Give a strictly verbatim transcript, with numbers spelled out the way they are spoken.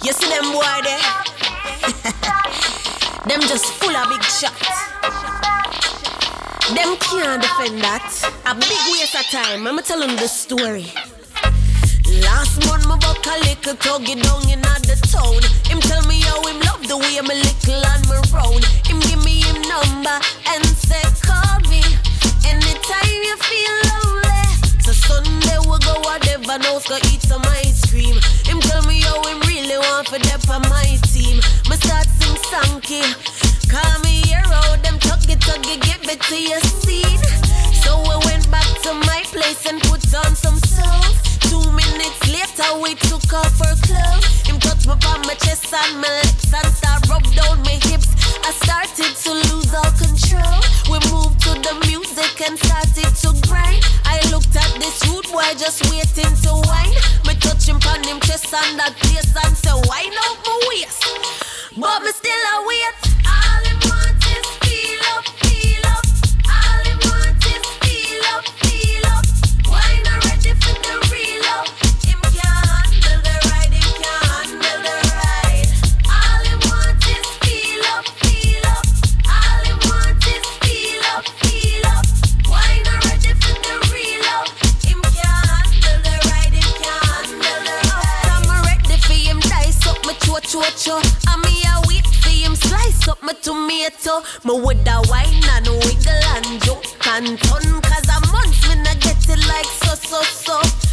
You see them boy there? Them just full of big shots. Them can't defend that. A big waste of time. I'ma tell them the story. Last month, my buck a little tuggy down in the town. Him tell me how him love the way I'm a little and me round. Him give me him number and say call me anytime you feel lonely. So Sunday we go whatever knows go eat some ice cream. Him tell me how him really want for them on my team. Me start sing Sankey, call me hero. Them tuggy tuggy give it to your scene. So we went back to my place and put on some songs. Two minutes later, we took off her clothes. Him touch me on my chest and my lips and start rub down my hips. I started to lose all control. We moved to the music and started to grind. I looked at this rude boy just waiting to whine. Me touch him on him chest and that place and say, wine out my waist. But me still a wait. All him want is feel up, feel up. All him want is feel up, feel up. Why not ready for the real love? Him can't handle the ride, him can't handle the ride. All him want is feel up, feel up. All him want is feel up, feel up. Why not ready for the real love? Him can't handle the ride, him can't handle the ride. I'm ready for him dice up my cho cho cho. I'm here wait for him slice up my tomato. Me with a wine and wiggle and joke and turn. Cause a month me not get it like so so so.